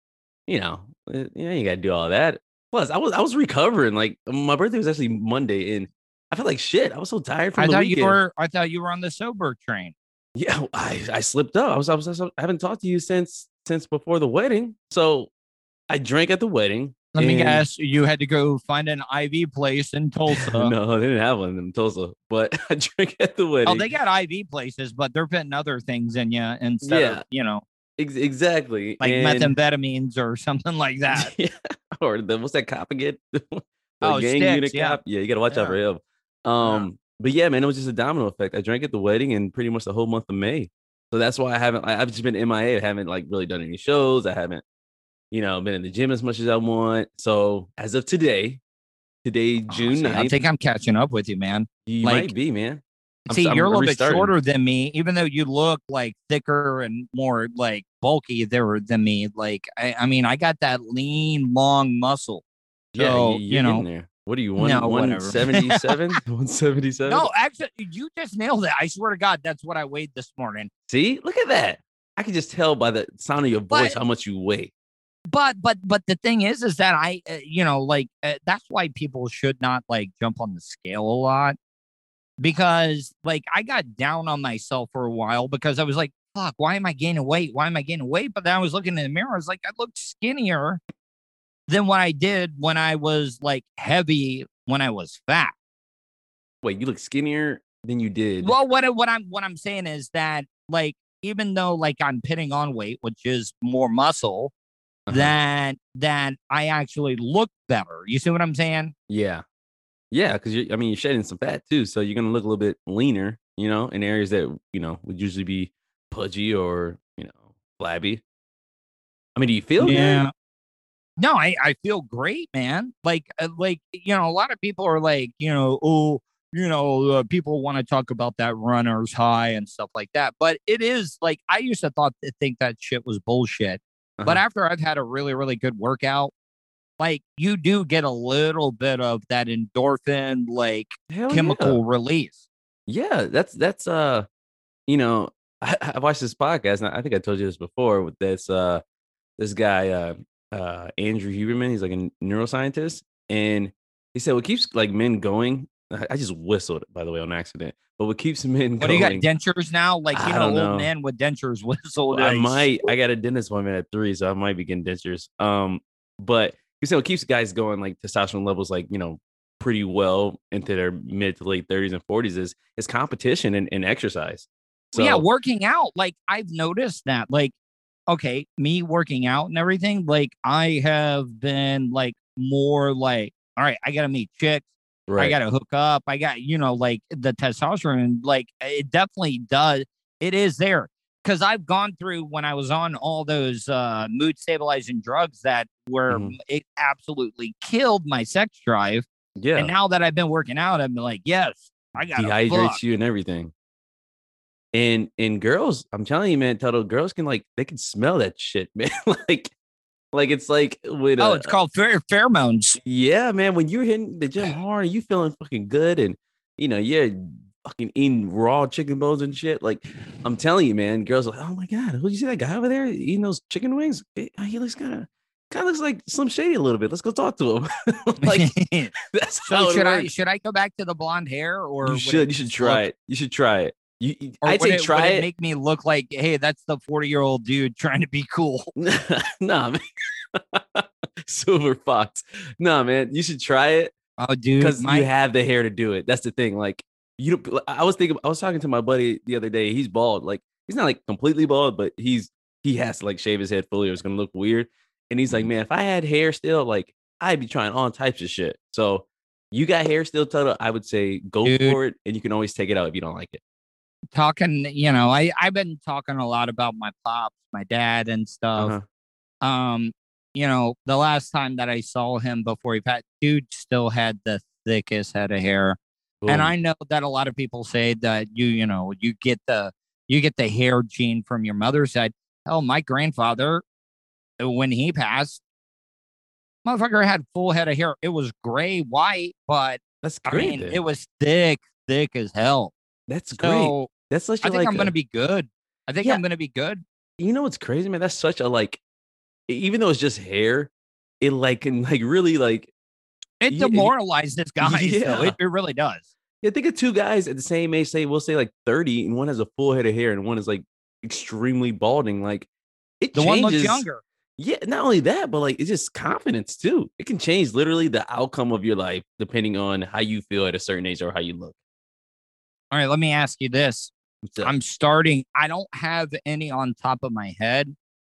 you know, eh, yeah, you got to do all that. Plus, I was I was recovering. Like my birthday was actually Monday, and I felt like shit. I was so tired from I the thought weekend. you were I thought you were on the sober train. Yeah, I, I slipped up. I was, I was I haven't talked to you since since before the wedding. So I drank at the wedding. Let me and- guess, you had to go find an I V place in Tulsa. No, they didn't have one in Tulsa, but I drank at the wedding. Oh, they got I V places, but they're putting other things in you instead Yeah. of, you know, Ex- exactly. like and, methamphetamines or something like that. Yeah. Or the what's that cop again? the Oh, gang Sticks, unit yeah. cop. Yeah, you gotta watch out for Yeah. him. Um, but yeah, man, it was just a domino effect. I drank at the wedding and pretty much the whole month of May. So that's why I haven't I, I've just been M I A. I haven't like really done any shows. I haven't, you know, been in the gym as much as I want. So as of today, today, Oh, June see, I ninth, think I'm catching up with you, man. you like- might be, man. I'm See, s- I'm- you're a I'm little bit restarting. shorter than me, even though you look like thicker and more like bulky there than me. Like, I, I mean, I got that lean, long muscle. Yeah, So, you, you you're know- getting there. What are you, one, No, whatever. one seventy-seven? one seventy-seven? No, actually, you just nailed it. I swear to God, that's what I weighed this morning. See, look at that. I can just tell by the sound of your voice But- how much you weigh. But, but, but the thing is, is that I, uh, you know, like uh, that's why people should not like jump on the scale a lot, because like I got down on myself for a while because I was like, fuck, why am I gaining weight? Why am I gaining weight? But then I was looking in the mirror. I was like, I looked skinnier than what I did when I was like heavy, when I was fat. Wait, you look skinnier than you did. Well, what I- what I'm what I'm saying is that like even though like I'm putting on weight, which is more muscle, Uh-huh. that that I actually look better. You see what I'm saying? Yeah. Yeah, because you I mean you're shedding some fat too, so you're gonna look a little bit leaner, you know, in areas that you know would usually be pudgy or you know flabby. I mean, do you feel good? No, I, I feel great, man. Like uh, like you know, a lot of people are like, you know, oh, you know, uh, people want to talk about that runner's high and stuff like that. But it is like I used to thought to think that shit was bullshit. But Uh-huh. after I've had a really, really good workout, like you do get a little bit of that endorphin like Hell chemical yeah. release. Yeah, that's that's uh, you know, I, I watched this podcast, and I think I told you this before. With this uh, this guy uh, uh, Andrew Huberman, he's like a neuroscientist, and he said what keeps like men going. I I just whistled, by the way, on accident. But what keeps men What do you got? going? Dentures now? Like, you I know, don't old know. men with dentures whistle. I like, might. I got a dentist appointment at three, so I might be getting dentures. Um, but you said what keeps guys going, like testosterone levels, like you know, pretty well into their mid to late thirties and forties, is is competition and, and exercise. So yeah, working out. Like, I've noticed that. Like, okay, me working out and everything. Like, I have been like more like, all right, I gotta meet chicks. I right, gotta hook up. I got, you know, like the testosterone. Like, it definitely does. It is there because I've gone through when I was on all those uh, mood stabilizing drugs that were Mhm. it absolutely killed my sex drive. yeah, And now that I've been working out, I'm like, yes, I got dehydrates fuck. you and everything. And and girls, I'm telling you, man, Toto, girls can like they can smell that shit, man. like like it's like with Oh, a it's called pher- pheromones. yeah, man. When you're hitting the gym hard, you feeling fucking good, and you know you're fucking eating raw chicken bones and shit. Like I'm telling you, man, girls are like, oh my god, who you see that guy over there eating those chicken wings? Eh, He looks kind of kind of looks like Slim Shady a little bit. Let's go talk to him. like that's how So it should I works. should I go back to the blonde hair or You would should. it You should just try look- it. You should try it. You, you- Or I'd would say it, try would it. it make me look like, hey, that's the forty year old dude trying to be cool? nah, man. Silver Fox. Nah, man. You should try it Oh, dude, because my you have the hair to do it. That's the thing. Like you don't. I was thinking. I was talking to my buddy the other day. He's bald. Like he's not like completely bald, but he's he has to like shave his head fully, or it's gonna look weird. And he's like, man, if I had hair still, like I'd be trying all types of shit. So you got hair still, Toto? I would say go Dude. for it, and you can always take it out if you don't like it. talking, you know, I I've been talking a lot about my pops, my dad, and stuff. Uh-huh. Um, you know, the last time that I saw him before he passed, dude still had the thickest head of hair. And Boom. I know that a lot of people say that you, you know, you get the you get the hair gene from your mother's side. Hell, my grandfather, when he passed, motherfucker had full head of hair. It was gray, white, but That's I great. mean, then. it was thick, thick as hell. That's great. So That's such a I think like I'm a- gonna be good. I think Yeah. I'm gonna be good. you know what's crazy, man? That's such a like, e- even though it's just hair, it like can like really like. It Yeah, demoralizes guys, though. yeah. It, it really does. Yeah, think of two guys at the same age, say we'll say like thirty, and one has a full head of hair, and one is like extremely balding. Like it The changes. one looks younger. Yeah, not only that, but like it's just confidence too. It can change literally the outcome of your life depending on how you feel at a certain age or how you look. All right, let me ask you this. What's up? I'm starting. I don't have any on top of my head,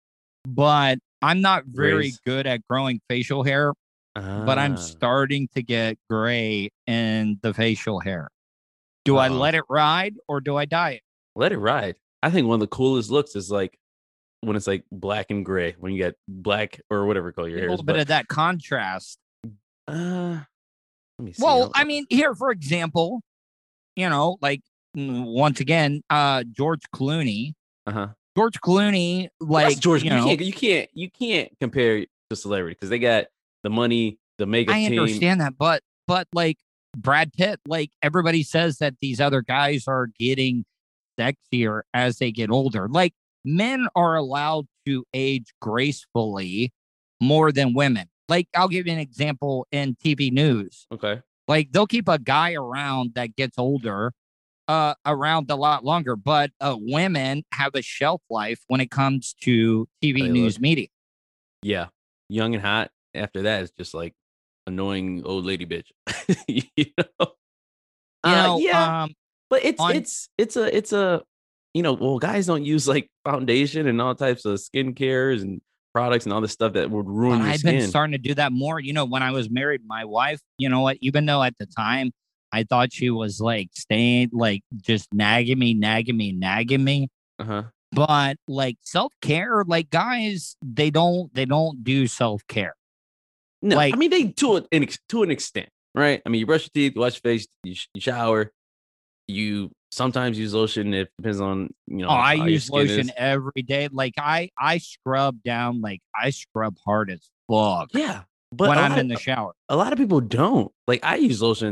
but I'm not very Grays. good at growing facial hair. But I'm Ah. starting to get gray in the facial hair. Do I Uh-oh. let it ride or do I dye it? Let it ride. I think one of the coolest looks is like when it's like black and gray, when you get black or whatever color your A hair is. little bit of that contrast. uh, let me see. Well, I'll- I mean, here for example, you know, like mm, once again, uh, George Clooney. uh-huh. George Clooney, like That's George. you You, know, can't, you can't. You can't compare to celebrity because they got the money, the makeup I team. understand that, but but like Brad Pitt, like everybody says that these other guys are getting sexier as they get older. Like men are allowed to age gracefully more than women. Like I'll give you an example in T V news. Okay. Like they'll keep a guy around that gets older uh around a lot longer, but uh women have a shelf life when it comes to T V They news look- media. Yeah. Young and hot. After that, it's just like annoying old lady bitch. you know. You Uh, know, yeah. um But it's on- it's it's a it's a you know, well, guys don't use like foundation and all types of skincare and products and all this stuff that would ruin But your I've skin. been starting to do that more. You know, when I was married, my wife, you know what, even though at the time I thought she was like staying, like just nagging me, nagging me, nagging me. uh-huh. But like self care, like guys, they don't, they don't do self care. No, Like- I mean they to an ex- to an extent, right? I mean you brush your teeth, you wash your face, you, sh- you shower, you sometimes use lotion. It depends on you know. Oh, I how your use skin lotion is. every day. Like I, I scrub down, like I scrub hard as fuck Yeah, but when a I'm lot in of- the shower. a lot of people don't. Like I use lotion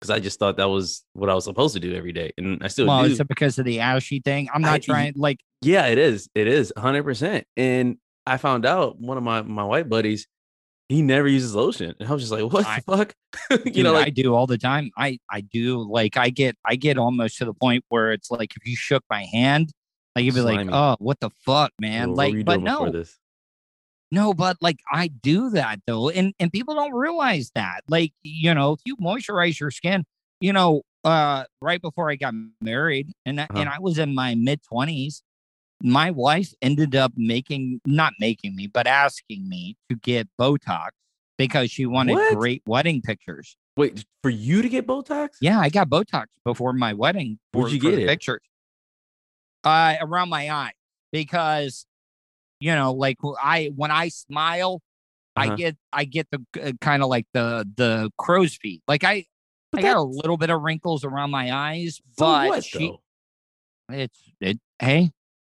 because I just thought that was what I was supposed to do every day, and I still Well, do. is it because of the ashy thing? I'm I- not trying like Yeah, it is. It is one hundred percent. And I found out one of my my white buddies, he never uses lotion, and I was just like, what I- the fuck? you Dude, know, like I do all the time. I I do like I get I get almost to the point where it's like if you shook my hand, like you'd be like, Slimy. oh, what the fuck, man? what like, were you but doing before no, this? no, but like I do that though, and and people don't realize that. Like, you know, if you moisturize your skin, you know, uh, right before I got married, and I, Uh-huh. and I was in my mid twenties, my wife ended up making not making me, but asking me to get Botox because she wanted What? great wedding pictures. Wait, for you to get Botox? Yeah, I got Botox before my wedding. Where'd for- you for get the it? Pictures. Uh, around my eye because, you know, like I when I smile, Uh-huh. I get I get the uh, kind of like the the crow's feet. Like I But I got a that's- little bit of wrinkles around my eyes, So but what she though? it's it. Hey,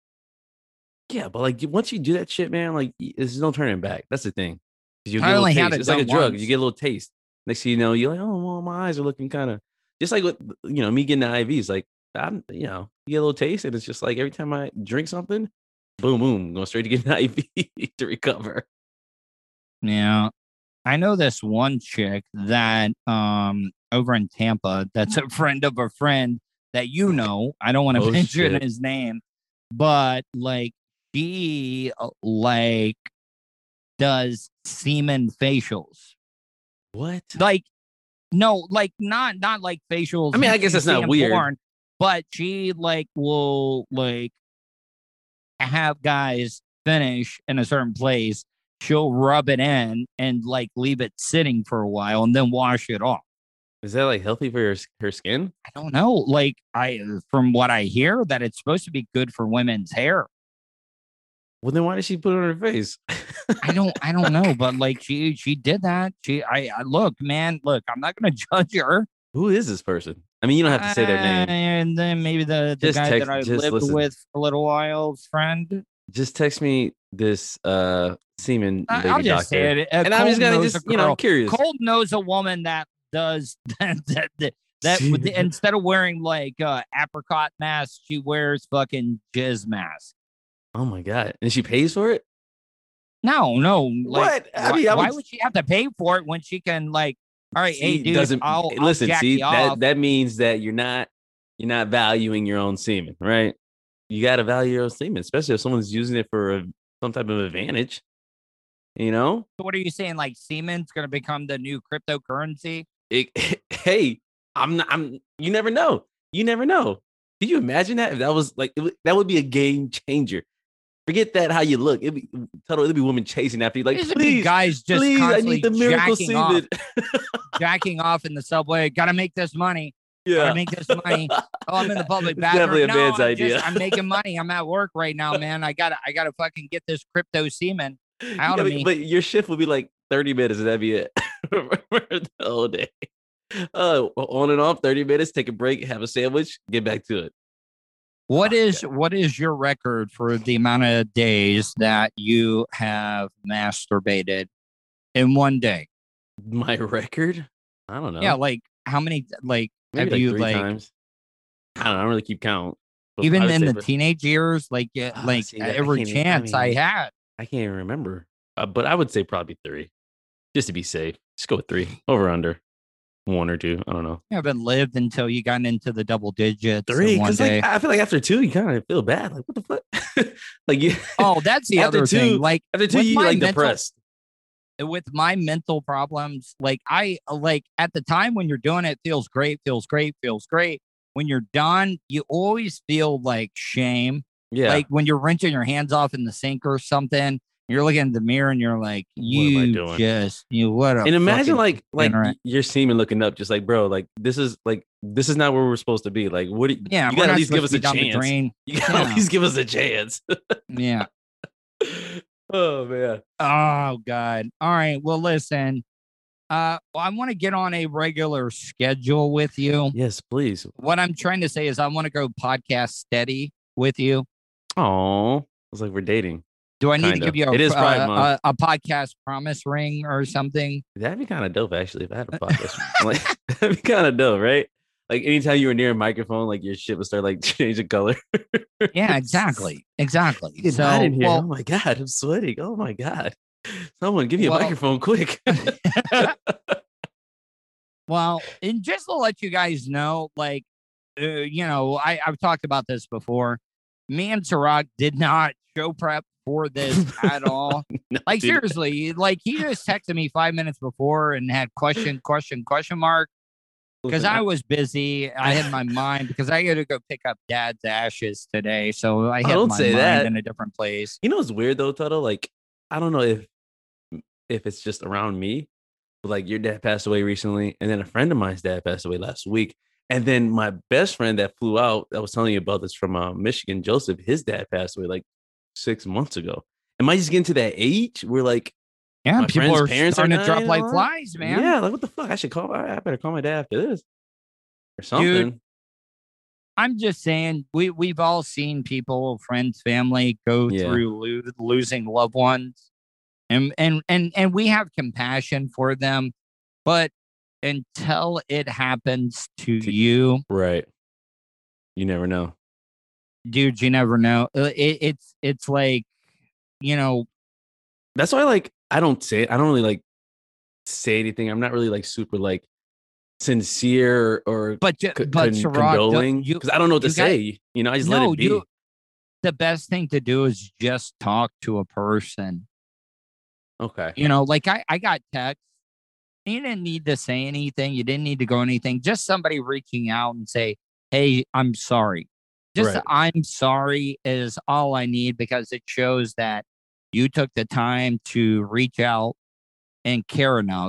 Yeah, but like once you do that shit, man, like y- there's no turning back. That's the thing. 'Cause you I get a little only had taste. it It's like a done drug. once. You get a little taste. Next thing you know, you're like, oh, well, my eyes are looking kind of just like with you know me getting the I Vs. Like I'm, you know, you get a little taste, and it's just like every time I drink something, boom, boom, going straight to get an I V to recover. yeah. I know this one chick that um over in Tampa that's a friend of a friend that you know. I don't want to Oh, mention shit. his name, but like she uh, like does semen facials. What? Like no, like not not like facials. I mean, I that guess you that's not see in weird. porn, but she like will like have guys finish in a certain place. She'll rub it in and like leave it sitting for a while and then wash it off. Is that like healthy for your s- her skin? I don't know. Like I, from what I hear, that it's supposed to be good for women's hair. Well, then why did she put it on her face? I don't, I don't know, but like she, she did that. She, I, I look, man, look, I'm not gonna judge her. Who is this person? I mean, you don't have to say their Uh, name. And then maybe the, the Just guy text- that I just lived listen. with for a little while, friend. Just text me this uh semen I- lady I'll just doctor. say it. And I'm just gonna just, you know, I'm curious. Cold knows a woman that does that. that, that that See- with the, instead of wearing like uh, apricot mask, she wears fucking jizz mask. Oh my god! And she pays for it. No, no. Like, What? I why, mean, I why would- would she have to pay for it when she can like? All right, hey, See, dude, doesn't I'll, I'll listen. jack See you that off. that means that you're not you're not valuing your own semen, right? You got to value your own semen, especially if someone's using it for a, some type of advantage. You know, So what are you saying? Like semen's going to become the new cryptocurrency? it, hey, I'm not. I'm. You never know. You never know. Can you imagine that? If that was like it, would- that would be a game changer. Forget that how you look. It'd be total. It'd be women chasing after you. Like, These would be please, guys just please, I constantly need the miracle jacking off, semen. jacking off in the subway. Got to make this money. yeah, Gotta make this money. Oh, I'm in the public It's bathroom. definitely a no, man's I'm idea. Just, I'm making money. I'm at work right now, man. I gotta, I gotta fucking get this crypto semen out Yeah, of but, me. but your shift will be like thirty minutes, and that'd be it for the whole day. Uh, on and off, thirty minutes, take a break, have a sandwich, get back to it. What Oh, is what is your record for the amount of days that you have masturbated in one day? My record? I don't know. Yeah, like how many? Like maybe have like you three like times. I don't know. I don't really keep count. but I even would in say the for- teenage years? Like yeah, Ah, like see, that- I every can't even- I chance I, mean- had. I can't even remember, uh, but I would say probably three, just to be safe. Just go with three, over under, one or two. I don't know. You haven't lived until you got into the double digits. in Three, one because day. like I feel like after two, you kind of feel bad. Like what the fuck? like you, oh, that's the after other two- thing. Like after two, with you my like mental- depressed. with my mental problems, like I like at the time when you're doing it, feels great, feels great, feels great. When you're done, you always feel like shame. Yeah, Like when you're rinsing your hands off in the sink or something, you're looking in the mirror and you're like, What am I you doing? just you what a and imagine fucking like like degenerate." y- your semen looking up, just like bro, like this is like this is not where we're supposed to be. Like what? Do you, yeah, you we're gotta not at least give supposed us to a be down the chance. drain. You gotta at Yeah. least give us a chance. Yeah. oh man. Oh God. All right. Well, listen. Uh, well, I want to get on a regular schedule with you. Yes, please. What I'm trying to say is I want to go podcast steady with you. Oh, it's like we're dating. Do I need Kinda. to give you a, It is Pride uh, Month. a, a podcast promise ring or something? That'd be kind of dope, actually, if I had a podcast. Like, that'd be kind of dope, right? Like anytime you were near a microphone, like your shit would start like changing color. Yeah, exactly. Exactly. It's So, hot in here. well, Oh my god, I'm sweating. Oh my god. Someone give me a Well- microphone quick. well, and just to let you guys know, like, uh, you know, I, I've talked about this before. Me and Tarak did not show prep for this at all. No, Like, dude. seriously, like, he just texted me five minutes before and had question, question, question mark. Because Listen, I was busy. I had my mind because I got to go pick up dad's ashes today. So I had don't my say mind that. in a different place. You know what's weird though, Tuttle? Like, I don't know if if it's just around me, but like your dad passed away recently, and then a friend of mine's dad passed away last week. And then my best friend that flew out, I was telling you about this from uh, Michigan, Joseph, his dad passed away like six months ago. Am I just getting to that age where like Yeah, my people friends' are parents are starting to drop dying like a lot? flies, man. Yeah, like what the fuck? I should call I better call my dad after this. Or something. I'm just saying, we we've all seen people, friends, family go Yeah. through lo- losing loved ones, and and and and we have compassion for them, but until it happens to To- you, Right. You never know. dude, you never know. Uh, It, it's it's like, you know, That's why like I don't say I don't really like say anything. I'm not really like super like sincere or but ju- c- but con- Sharad, condoling you because I don't know what to you got- say. You know, I just no, let it be. you. The best thing to do is just talk to a person. Okay. You know, like I, I got texts. You didn't need to say anything. You didn't need to go anything. Just somebody reaching out and say, hey, I'm sorry. Just Right. I'm sorry is all I need because it shows that you took the time to reach out and care enough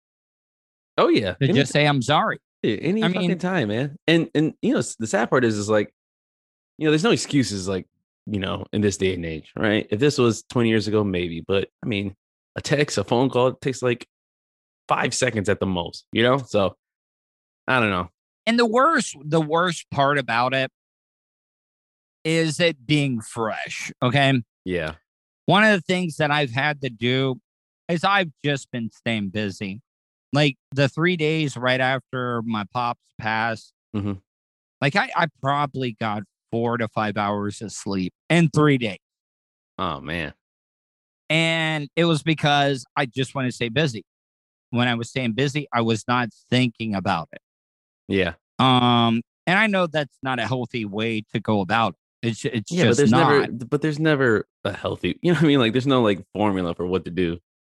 Oh yeah. to Any, just say, I'm sorry. any I fucking mean- time, man. And and you know s- the sad part is is like, you know, there's no excuses like, you know, in this day and age, right? If this was twenty years ago, maybe, but I mean, a text, a phone call, it takes like five seconds at the most, you know? So I don't know. And the worst, the worst part about it is it being fresh. Okay. Yeah. One of the things that I've had to do is I've just been staying busy. Like the three days right after my pops passed, Mhm. like I, I probably got four to five hours of sleep in three days. Oh man. And it was because I just want to stay busy. When I was staying busy, I was not thinking about it. Yeah. Um, and I know that's not a healthy way to go about it. It's it's Yeah, but just there's not. never but there's never a healthy, you know what I mean? Like there's no like formula for what to do.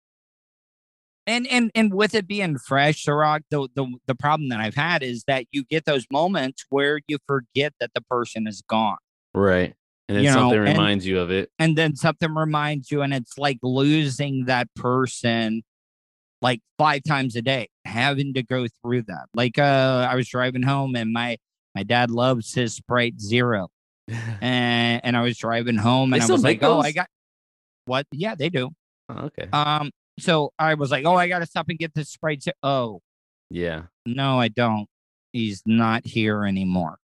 And and and with it being fresh, Ciroc, the, the the problem that I've had is that you get those moments where you forget that the person is gone. Right. And then You know, something and- reminds you of it. And then something reminds you, and it's like losing that person like five times a day, having to go through that. Like uh I was driving home and my my dad loves his Sprite Zero. And and I was driving home They and I still was like, make oh, those? I got what? Yeah, they do. Oh, okay. Um, so I was like, oh, I gotta stop and get this Sprite Zero. Oh, Yeah. no, I don't. He's not here anymore.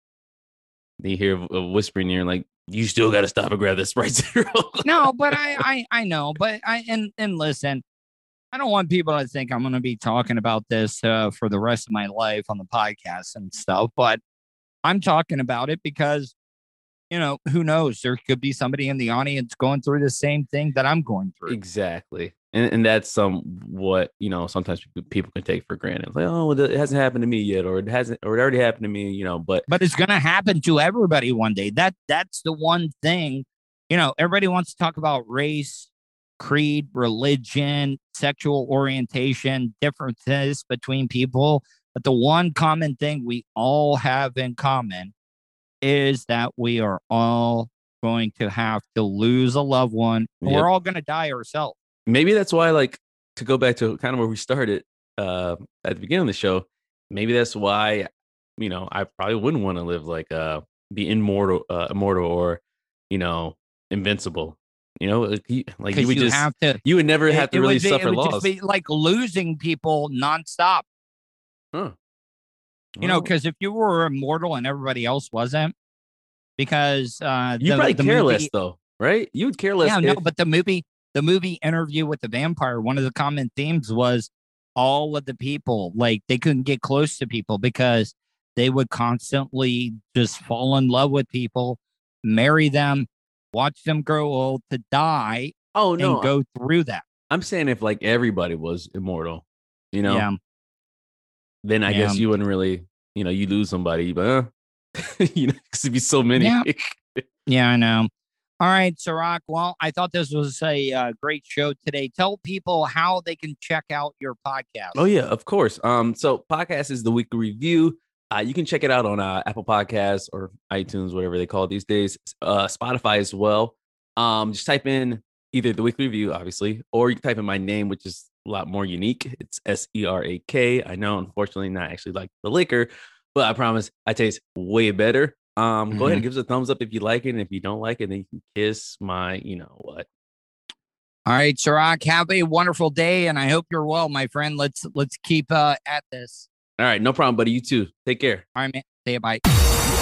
You hear a a whisper in your ear like, you still got to stop and grab this Sprite Zero. No, but I, I, I know, but I, and, and listen, I don't want people to think I'm going to be talking about this uh, for the rest of my life on the podcast and stuff, but I'm talking about it because, you know, who knows? There could be somebody in the audience going through the same thing that I'm going through. Exactly. And and that's some what, you know, sometimes people, people can take for granted. Like, oh, well, it hasn't happened to me yet, or it hasn't, or it already happened to me, you know, but But it's going to happen to everybody one day. That that's the one thing, you know, everybody wants to talk about race, creed, religion, sexual orientation, differences between people. But the one common thing we all have in common is that we are all going to have to lose a loved one. Yep. We're all going to die ourselves. maybe that's why, like, to go back to kind of where we started uh, at the beginning of the show, maybe that's why, you know, I probably wouldn't want to live like uh, be immortal, uh, immortal, or, you know, invincible. You know, like you, like you Because would you just, have to. you would never it- have to it really would be- suffer it would loss. just be like losing people nonstop. Huh. You know, Well, because if you were immortal and everybody else wasn't, because uh, you the, probably the care movie, less though. right? You would care less. Yeah, no, if, but the movie, the movie Interview with the Vampire, one of the common themes was all of the people, like they couldn't get close to people because they would constantly just fall in love with people, marry them, watch them grow old to die, oh no, and go through that. I'm saying if like everybody was immortal, you know, Yeah. then I Yeah. guess you wouldn't really, you know, you lose somebody, but uh, you know, because it'd be so many. Yeah. Yeah, I know. All right, Ciroc. Well, I thought this was a uh, great show today. Tell people how they can check out your podcast. Oh yeah, of course. Um, so podcast is the weekly review. Uh, you can check it out on uh, Apple Podcasts or iTunes, whatever they call it these days. Uh, Spotify as well. Um, just type in either the weekly review, obviously, or you can type in my name, which is a lot more unique. It's S E R A K. I know, unfortunately, not actually like the liquor, but I promise I taste way better. Um, Mm-hmm. Go ahead and give us a thumbs up if you like it. And if you don't like it, then you can kiss my, you know what. All right, Ciroc. Have a wonderful day, and I hope you're well, my friend. Let's let's keep uh, at this. All right, no problem, buddy. You too. Take care. All right, man. Say it, bye.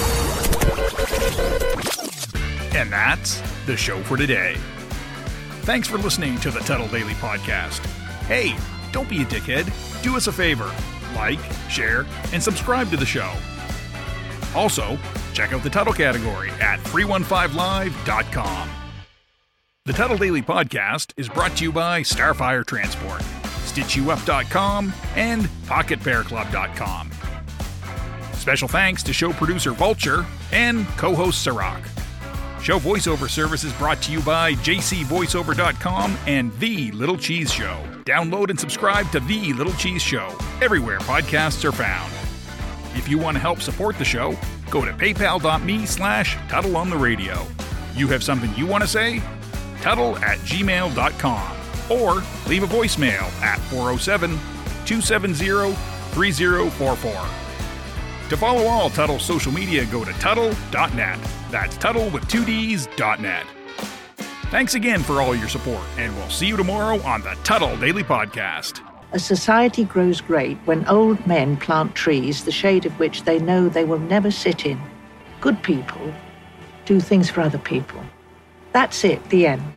And that's the show for today. Thanks for listening to the Tuttle Daily Podcast. Hey, don't be a dickhead. Do us a favor. Like, share, and subscribe to the show. Also, check out the Tuttle category at three one five live dot com. The Tuttle Daily Podcast is brought to you by Starfire Transport, stitch you up dot com, and pocket bear club dot com. Special thanks to show producer Vulture and co-host Ciroc. Show voiceover service is brought to you by j c voiceover dot com and The Little Cheese Show. Download and subscribe to The Little Cheese Show everywhere podcasts are found. If you want to help support the show, go to paypal.me slash Tuttle on the radio. You have something you want to say? Tuttle at gmail dot com or leave a voicemail at four oh seven, two seven zero, three zero four four. To follow all Tuttle social media, go to Tuttle dot net. That's Tuttle with two D's dot net. Thanks again for all your support, and we'll see you tomorrow on the Tuttle Daily Podcast. A society grows great when old men plant trees, the shade of which they know they will never sit in. Good people do things for other people. That's it, the end.